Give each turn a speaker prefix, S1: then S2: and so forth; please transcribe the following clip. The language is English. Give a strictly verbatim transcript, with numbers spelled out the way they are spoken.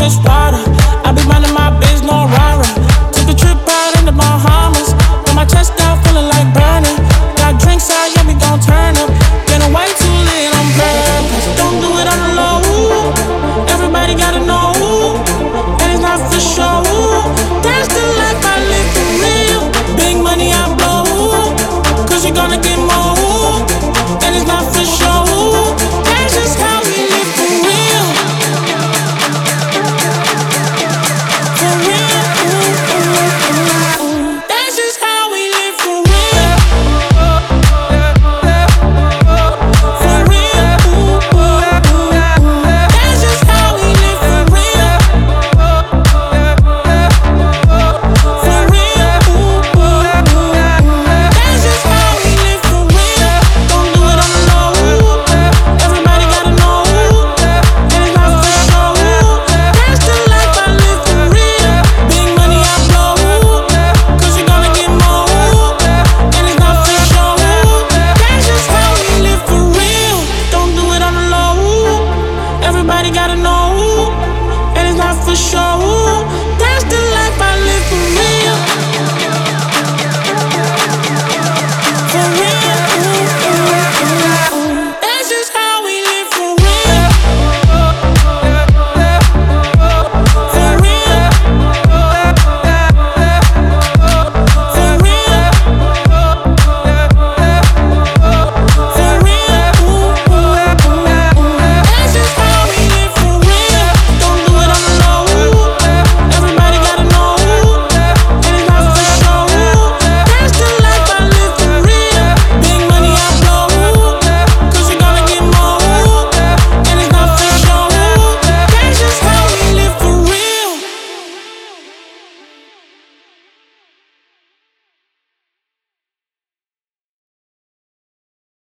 S1: just water. I be minding my biz, no rara. Took a trip out in the Bahamas. Got my chest out, feeling like burning. Got drinks out, yeah, we gon' turn up. Getting way too lit on purpose. Don't do it on the low. Everybody gotta know, and it's not for show. That's the life I live for real. Big money I blow, cause you're gonna get more, and it's not for show. That's just how we live for real. For real, ooh, ooh, ooh, ooh. That's just how we live for real. For real, ooh, ooh, ooh, ooh. That's just how we live for real. For real, ooh, ooh, ooh, ooh. That's just how we live for real. Don't do it on the low. Everybody gotta know, and it's not for show. That's the life I live for real. Big money I blow, cause you're gonna get more, and it's not for show. That's just how we live for real. Don't do it on the low. Everybody gotta know, and it's not for show.